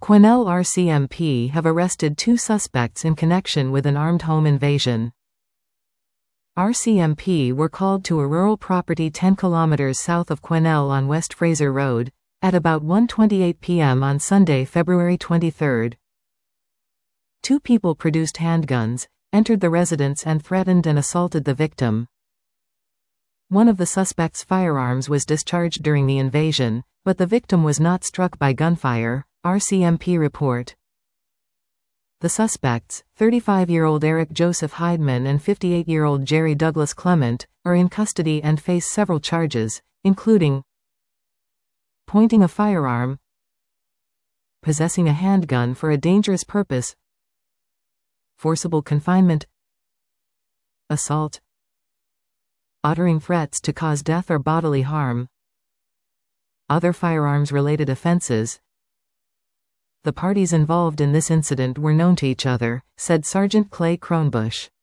Quesnel RCMP have arrested 2 suspects in connection with an armed home invasion. RCMP were called to a rural property 10 kilometers south of Quesnel on West Fraser Road, at about 1:28 p.m. on Sunday, February 23. 2 people produced handguns, entered the residence and threatened and assaulted the victim. One of the suspects' firearms was discharged during the invasion, but the victim was not struck by gunfire, RCMP report. The suspects, 35-year-old Eric Joseph Heidman and 58-year-old Jerry Douglas Clement, are in custody and face several charges, including pointing a firearm, possessing a handgun for a dangerous purpose, forcible confinement, assault, uttering threats to cause death or bodily harm, other firearms-related offenses. The parties involved in this incident were known to each other, said Sergeant Clay Kronbush.